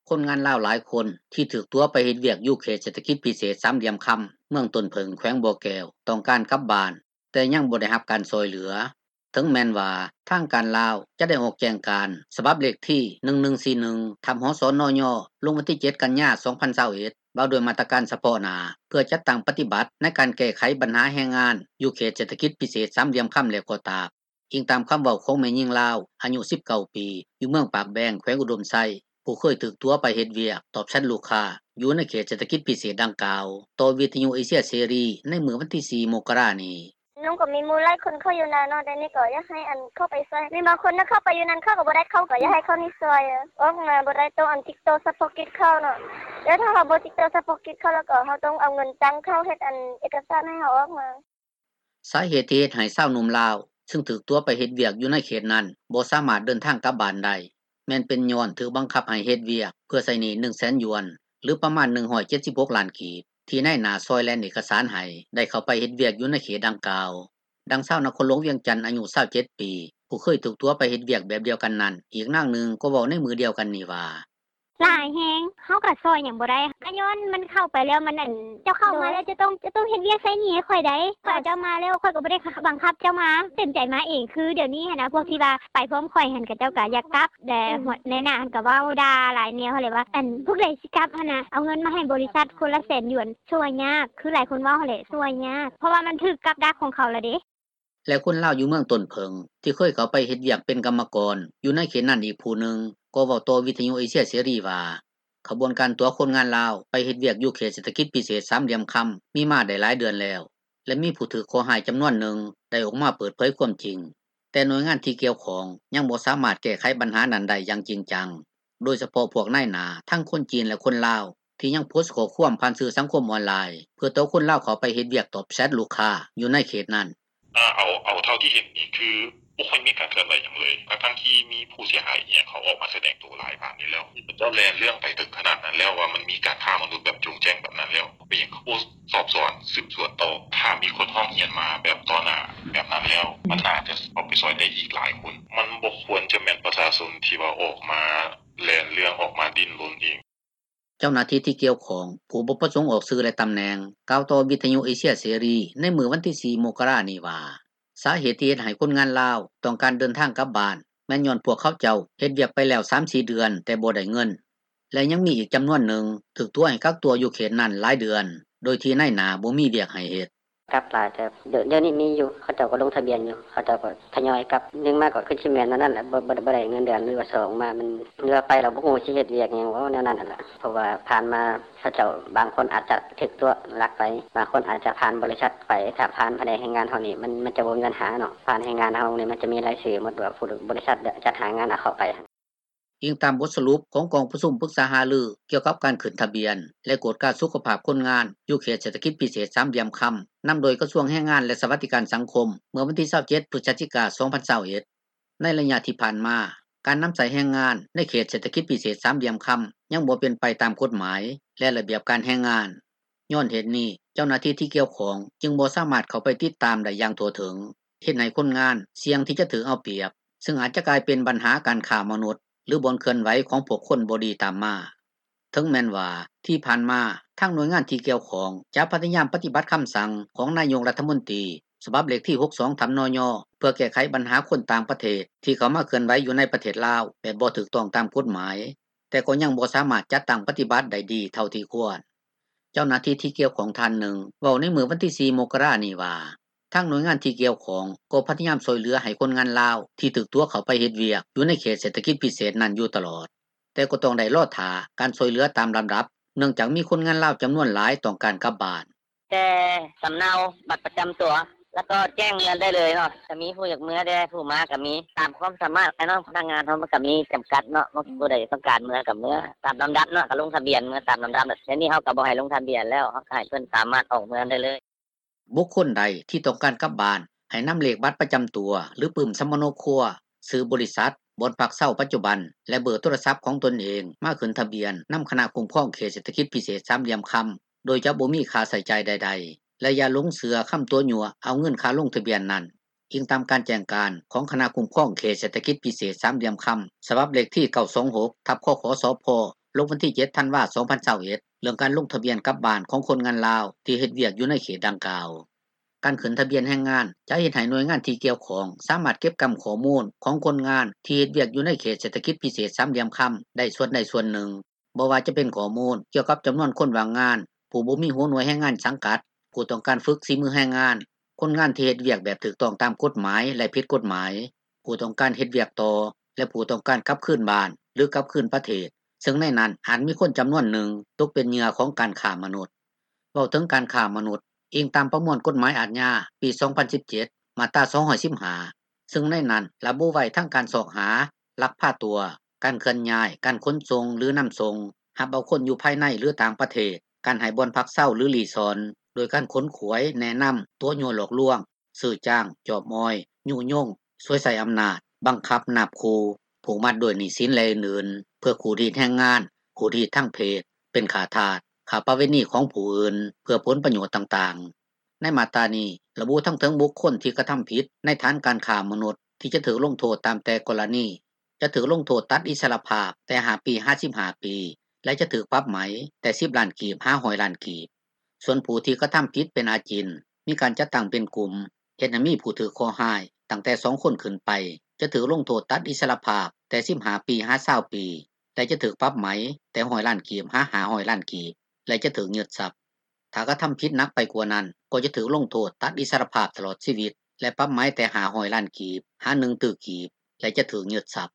คนงานลาวหลายคนที่ถูกตัวไปเฮ็ดเวียกอยู่เขตเศรษฐกิจพิเศษสามเหลี่ยมคำเมืองต้นเพิงแขวงบ่อแก้วต้องการกลับบ้านแต่ยังบ่ได้รับการช่วยเหลือถึงแม้นว่าทางการลาวจะได้ออกแจ้งการฉบับเลขที่1141ทำหสนยลงวันที่7กันยายน2021ว่าด้วยมาตรการเฉพาะหน้าเพื่อจัดตั้งปฏิบัติในการแก้ไขปัญหาแรงงานอยู่เขตเศรษฐกิจพิเศษสามเหลี่ยมคำและก็ตากอิงตามคำเว้าของแม่หญิงลาวอายุ19ปีอยู่เมืองปากแบงแขวงอุดมไซผู้เคยถูกตัวไปเฮ็ดเวียกตอบแชทลูกค้าอยู่ในเขตเศรษฐกิจพิเศษดังกล่าวต่อวิทยุเอเชียเสรีในมื้อวันที่4มกราคมนี้น้องก็มีมูลหลายคนเข้าอยู่นานเนาะแต่นี่ก็อยากให้อันเข้าไปช่วยมีบางคนนะเข้าไปอยู่นั้นเขาก็บ่ได้เข้าก็อยากให้เขานี่ช่วยออกมาบ่ได้ต้องอันติ๊กโตซัพพอร์ตกิจเข้าเนาะแล้วถ้าเราบ่ติ๊กโตซัพพอร์ตกิจเข้าแล้วก็เฮาต้องเอาเงินตังเข้าเฮ็ดอันเอกสารให้เฮาออกมาสาเหตุที่เฮ็ดให้ชาวหนุ่มลาวซึ่งถูกตัวไปเฮ็ดเวียกอยู่ในเขตนั้นบ่สามารถเดินทางกลับบ้านได้แม่นเป็นย้อนถูกบังคับให้เฮ็ดเวียกเพื่อใช้หนี้ 100,000 หยวนหรือประมาณ176ล้านกีบที่นายหน้าซอยแลนเอกสารให้ได้เข้าไปเฮ็ดเวียกอยู่ในเขตดังกล่าวดังชาวนครหลวงเวียงจันทน์อายุ27ปีผู้เคยถูกตัวไปเฮ็ดเวียกแบบเดียวกันนั้นอีกนางหนึ่งก็เว้าในมือเดียวกันนี่ว่าหลายแฮงเฮาก็ซอยหยังบ่ได้ก็ย้อนมันเข้าไปแล้วมันเจ้าเข้ามาแล้วจะต้องเฮ็ดเวียกใช้หนี้ให้ข่อยได้ข่อยเจ้ามาแล้วข่อยก็บ่ได้บังคับเจ้ามาเต็มใจมาเองคือเดี๋ยวนี้หันนะพวกที่ว่าไปพร้อมข่อยหันกับเจ้าก็อยากกลับแต่ในหน้าหันก็เว้าด่าหลายแนวเลยว่าพวกใดสิกลับหั่นน่ะเอาเงินมาให้บริษัทคนละ100,000 หยวนช่วยยากคือหลายคนเว้าหั่นแหละช่วยยากเพราะว่ามันถูกกับดักของเขาแล้วเด้และคนลาวอยู่เมืองต้นเพิงที่เคยเข้าไปเฮ็ดเวียกเป็นกรรมกรอยู่ในเขตนั้นอีกผู้หนึ่งก็เว้าต่อวิทยุเอเชียเสรีว่าขบวนการตัวคนงานลาวไปเฮ็ดเวียกอยู่เขตเศรษฐกิจพิเศษสามเหลี่ยมคำมีมาได้หลายเดือนแล้วและมีผู้ถูกข้อหาจำนวนหนึ่งได้ออกมาเปิดเผยความจริงแต่หน่วยงานที่เกี่ยวข้องยังบ่สามารถแก้ไขปัญหานั้นได้อย่างจริงจังโดยเฉพาะพวกนายหน้าทั้งคนจีนและคนลาวที่ยังโพสต์ข้อความผ่านสื่อสังคมออนไลน์เพื่อตัวคนลาวเข้าไปเฮ็ดเวียกตอบแชทลูกค้าอยู่ในเขตนั้นเอาเท่าที่เห็นนี่คือบ่ค่อยมีการเคลื่อนไหวหยังเลยทั้งที่มีผู้เสียหายเนี่ยเขาออกมาแสดงตัวหลายบาทนี่แล้วเจ้าแลนเรื่องไปถึงขนาดนั้นแล้วว่ามันมีการฆ่ามนุษย์แบบจงแจ้งแบบนั้นแล้วเป็นอย่างเขาสอบสวนสืบสวนต่อถ้ามีคนห้องเรียนมาแบบต่อหน้าแบบนั้นแล้วมันน่าจะเอาไปช่วยได้อีกหลายคนมันบ่ควรจะแม่นประชาชนที่ว่าออกมาแลนเรื่องออกมาดิ้นรนเองเจ้าหน้าที่ที่เกี่ยวข้องผู้บ่ประสงค์ออกสื่อและตำแหน่งกล่าวต่อวิทยุเอเชียเสรีในมื้อวันที่4มกราคมนี้ว่าสาเหตุที่เฮ็ดให้คนงานลาวต้องการเดินทางกลับบ้านแม่นย้อนพวกเขาเจ้าเฮ็ดเวียกไปแล้ว 3-4 เดือนแต่บ่ได้เงินและยังมีอีกจำนวนหนึ่งถูกตัวให้กักตัวอยู่เขตนั้นหลายเดือนโดยที่นายหน้าบ่มีเวียกให้เฮ็ดกลับหลายแต่เดี๋ยวนี้มีอยู่เขาเจ้าก็ลงทะเบียนอยู่เขาเจ้าก็ทยอยกลับ1มาก็คือสิแม่นนั่นแหละบ่ได้เงินเดือนหรือว่า2มามันเหลือไปแล้วบ่ฮู้สิเฮ็ดเวียกหยังว่าแนวนั้นนั่นล่ะเพราะว่าผ่านมาเขาเจ้าบางคนอาจจะถึกตัวลักไปบางคนอาจจะผ่านบริษัทไปถ้าผ่านแผนกแรงงานเฮานี่มันจะบ่มีปัญหาเนาะผ่านแรงงานเฮานี่มันจะมีรายชื่อหมดว่าผู้บริษัทจัดหางานเอาเข้าไปอิงตามบทสรุปของกองประชุมปรึกษาหารือเกี่ยวกับการขึ้นทะเบียนและกฎการสุขภาพคนงานอยู่เขตเศรษฐกิจพิเศษสามเหลี่ยมคำนำโดยกระทรวงแรงงานและสวัสดิการสังคมเมื่อวันที่27พฤศจิกายน2021ในระยะที่ผ่านมาการนำใช้แรงงานในเขตเศรษฐกิจพิเศษสามเหลี่ยมคำยังบ่เป็นไปตามกฎหมายและระเบียบการแรงงานย้อนเหตุนี้เจ้าหน้าที่ที่เกี่ยวข้องจึงบ่สามารถเข้าไปติดตามได้อย่างทั่วถึงเฮ็ดให้คนงานเสี่ยงที่จะถูกเอาเปรียบซึ่งอาจจะกลายเป็นปัญหาการค้ามนุษย์หรือบนเคลื่อนไหวของพวกคนบ่ดีตามมาถึงแม้นว่าที่ผ่านมาทางหน่วยงานที่เกี่ยวข้องจะพยายามปฏิบัติคำสั่งของนายกรัฐมนตรีฉบับเลขที่62ทำนยเพื่อแก้ไขปัญหาคนต่างประเทศที่เข้ามาเคลื่อนไหวอยู่ในประเทศลาวแบบบ่ถูกต้องตามกฎหมายแต่ก็ยังบ่สามารถจัดตั้งปฏิบัติได้ดีเท่าที่ควรเจ้าหน้าที่ที่เกี่ยวข้องท่านหนึ่งเว้าในมื้อวันที่4มกราคมนี้ว่าทางหน่วยงานที่เกี่ยวข้องก็พยายามช่วยเหลือให้คนงานลาวที่ถูกตัวเข้าไปเฮ็ดเวียกอยู่ในเขตเศรษฐกิจพิเศษนั้นอยู่ตลอดแต่ก็ต้องได้รอท่าการช่วยเหลือตามลำดับเนื่องจากมีคนงานลาวจำนวนหลายต้องการกลับบ้านแต่สำเนาบัตรประจำตัวแล้วก็แจ้งเงินได้เลยเนาะจะมีผู้อยากเมื่อได้ผู้มาก็มีตามความสามารถน้องพนักงานเฮามันก็มีจำกัดเนาะบ่ผู้ใดต้องการเมื่อกับเมื่อตามลำดับเนาะก็ลงทะเบียนเมื่อตามลำดับเดี๋ยวนี้เฮาก็บ่ให้ลงทะเบียนแล้วเฮาให้เพิ่นสามารถออกเมืองได้เลยบุคคลใดที่ต้องการกลับบ้านให้นำเลขบัตรประจำตัวหรือปึ้มสมโนครัวซื้อบริษัทบนพักเช่าปัจจุบันและเบอร์โทรศัพท์ของตนเองมาขึ้นทะเบียนนำคณะคุ้มครองเขตเศรษฐกิจพิเศษสามเหลี่ยมคำโดยจะบ่มีค่าใช้จ่ายใดๆและอย่าหลงเชื่อคำตัวยั่วเอาเงินค่าลงทะเบียนนั้นอิงตามการแจ้งการของคณะคุ้มครองเขตเศรษฐกิจพิเศษสามเหลี่ยมคำฉบับเลขที่926/คขสพลงวันที่7ธันวาคม2021เรื่องการลงทะเบียนกลับบ้านของคนงานลาวที่เฮ็ดเวียกอยู่ในเขตดังกล่าวการขึ้นทะเบียนแรงงานจะเฮ็ดให้หน่วยงานที่เกี่ยวข้องสามารถเก็บกำข้อมูลของคนงานที่เฮ็ดเวียกอยู่ในเขตเศรษฐกิจพิเศษสามเหลี่ยมค่ำได้ส่วนหนึ่งบ่ว่าจะเป็นข้อมูลเกี่ยวกับจำนวนคนว่างงานผู้บ่มีหัวหน่วยแรงงานสังกัดผู้ต้องการฝึกฝีมือแรงงานคนงานที่เฮ็ดเวียกแบบถูกต้องตามกฎหมายและผิดกฎหมายผู้ต้องการเฮ็ดเวียกต่อและผู้ต้องการกลับคืนบ้านหรือกลับคืนประเทศซึ่งในนั้นอาจมีคนจำนวนหนึ่งตกเป็นเหยื่อของการค้ามนุษย์เว้าถึงการค้ามนุษย์อิงตามประมวลกฎหมายอาญาปี2017มาตรา215ซึ่งในนั้นระบุไว้ทั้งการสอกหาลักพาตัวการเคลื่อนย้ายการขนส่งหรือนำส่งรับเอาคนอยู่ภายในหรือต่างประเทศการให้บ่อนพักเช้าหรือรีสอร์ทโดยการขนขวยแนะนำตัวยั่วหลอกลวงซื้อจ้างจอบมอยยุยงช่วยใส่อำนาจบังคับนาบคูผูกมัดด้วยหนี้สินและอื่นๆเพื่อขู่รีดแรงงานขู่รีดทางเพศเป็นขาทาสขาประเวณีของผู้อื่นเพื่อผลประโยชน์ต่างๆในมาตรานี้ระบุทั้งถึงบุคคลที่กระทำผิดในฐานการค้ามนุษย์ที่จะถูกลงโทษตามแต่กรณีจะถูกลงโทษตัดอิสรภาพแต่5 ปี55 ปีและจะถูกปรับไหมแต่10ล้านกีบ500ล้านกีบส่วนผู้ที่กระทำผิดเป็นอาจินมีการจัดตั้งเป็นกลุ่มเฮ็ดให้มีผู้ถูกข้อหาตั้งแต่2คนขึ้นไปจะถูกลงโทษตัดอิสรภาพแต่15 ปี20 ปีและจะถูกปรับไหมแต่100ล้านกีบ500ล้านกีบและจะถูกยึดทรัพย์ถ้ากระทำผิดหนักไปกว่านั้นก็จะถูกลงโทษตัดอิสรภาพตลอดชีวิตและปรับไหมแต่500ล้านกีบ1 ตึกกีบและจะถูกยึดทรัพย์